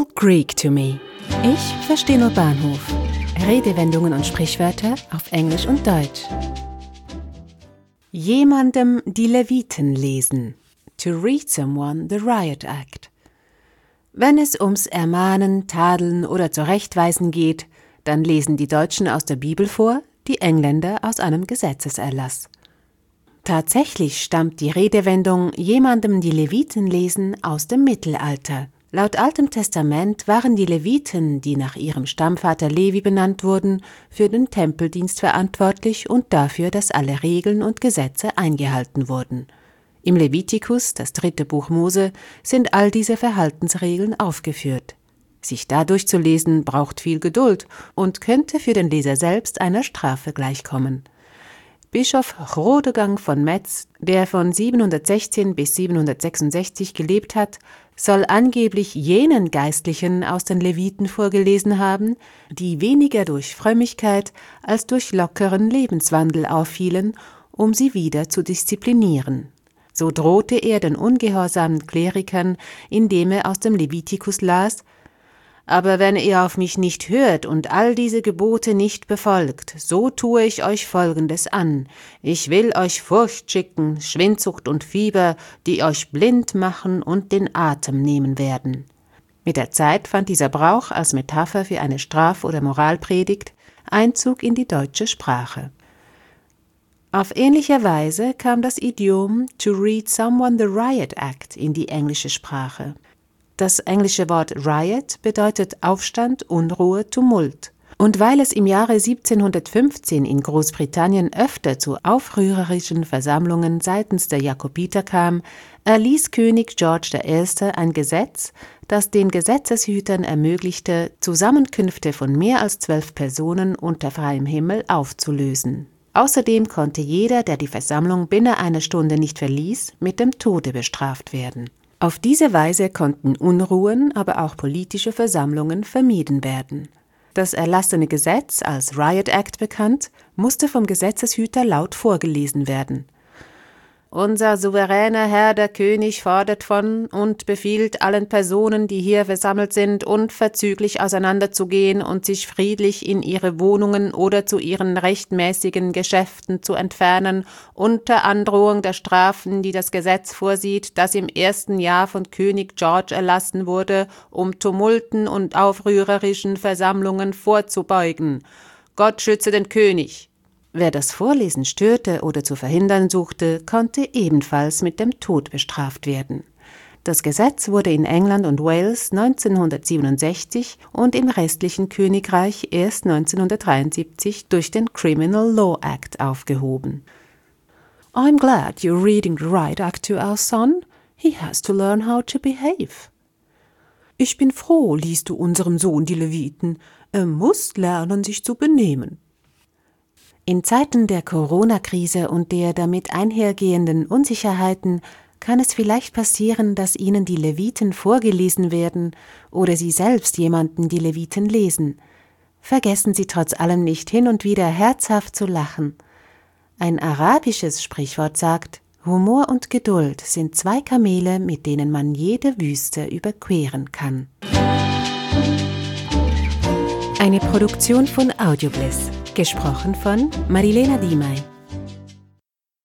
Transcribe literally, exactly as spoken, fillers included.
Greek to me. Ich verstehe nur Bahnhof. Redewendungen und Sprichwörter auf Englisch und Deutsch. Jemandem die Leviten lesen. To read someone the Riot Act. Wenn es ums Ermahnen, Tadeln oder Zurechtweisen geht, dann lesen die Deutschen aus der Bibel vor, die Engländer aus einem Gesetzeserlass. Tatsächlich stammt die Redewendung jemandem die Leviten lesen aus dem Mittelalter. Laut Altem Testament waren die Leviten, die nach ihrem Stammvater Levi benannt wurden, für den Tempeldienst verantwortlich und dafür, dass alle Regeln und Gesetze eingehalten wurden. Im Levitikus, das dritte Buch Mose, sind all diese Verhaltensregeln aufgeführt. Sich da durchzulesen, braucht viel Geduld und könnte für den Leser selbst einer Strafe gleichkommen. Bischof Chrodegang von Metz, der von siebenhundertsechzehn bis siebenhundertsechsundsechzig gelebt hat, soll angeblich jenen Geistlichen aus den Leviten vorgelesen haben, die weniger durch Frömmigkeit als durch lockeren Lebenswandel auffielen, um sie wieder zu disziplinieren. So drohte er den ungehorsamen Klerikern, indem er aus dem Levitikus las: Aber wenn ihr auf mich nicht hört und all diese Gebote nicht befolgt, so tue ich euch Folgendes an. Ich will euch Furcht schicken, Schwindsucht und Fieber, die euch blind machen und den Atem nehmen werden. Mit der Zeit fand dieser Brauch als Metapher für eine Straf- oder Moralpredigt Einzug in die deutsche Sprache. Auf ähnliche Weise kam das Idiom to read someone the Riot Act in die englische Sprache. Das englische Wort Riot bedeutet Aufstand, Unruhe, Tumult. Und weil es im Jahre siebzehnhundertfünfzehn in Großbritannien öfter zu aufrührerischen Versammlungen seitens der Jakobiter kam, erließ König George der Erste ein Gesetz, das den Gesetzeshütern ermöglichte, Zusammenkünfte von mehr als zwölf Personen unter freiem Himmel aufzulösen. Außerdem konnte jeder, der die Versammlung binnen einer Stunde nicht verließ, mit dem Tode bestraft werden. Auf diese Weise konnten Unruhen, aber auch politische Versammlungen vermieden werden. Das erlassene Gesetz, als Riot Act bekannt, musste vom Gesetzeshüter laut vorgelesen werden. Unser souveräner Herr, der König, fordert von und befiehlt allen Personen, die hier versammelt sind, unverzüglich auseinanderzugehen und sich friedlich in ihre Wohnungen oder zu ihren rechtmäßigen Geschäften zu entfernen, unter Androhung der Strafen, die das Gesetz vorsieht, das im ersten Jahr von König George erlassen wurde, um Tumulten und aufrührerischen Versammlungen vorzubeugen. Gott schütze den König! Wer das Vorlesen störte oder zu verhindern suchte, konnte ebenfalls mit dem Tod bestraft werden. Das Gesetz wurde in England und Wales neunzehnhundertsiebenundsechzig und im restlichen Königreich erst neunzehnhundertdreiundsiebzig durch den Criminal Law Act aufgehoben. I'm glad you're reading the Riot Act to our son. He has to learn how to behave. Ich bin froh, liest du unserem Sohn die Leviten. Er muss lernen, sich zu benehmen. In Zeiten der Corona-Krise und der damit einhergehenden Unsicherheiten kann es vielleicht passieren, dass Ihnen die Leviten vorgelesen werden oder Sie selbst jemanden die Leviten lesen. Vergessen Sie trotz allem nicht, hin und wieder herzhaft zu lachen. Ein arabisches Sprichwort sagt: Humor und Geduld sind zwei Kamele, mit denen man jede Wüste überqueren kann. Eine Produktion von Audiobliss. Gesprochen von Marilena Diemey.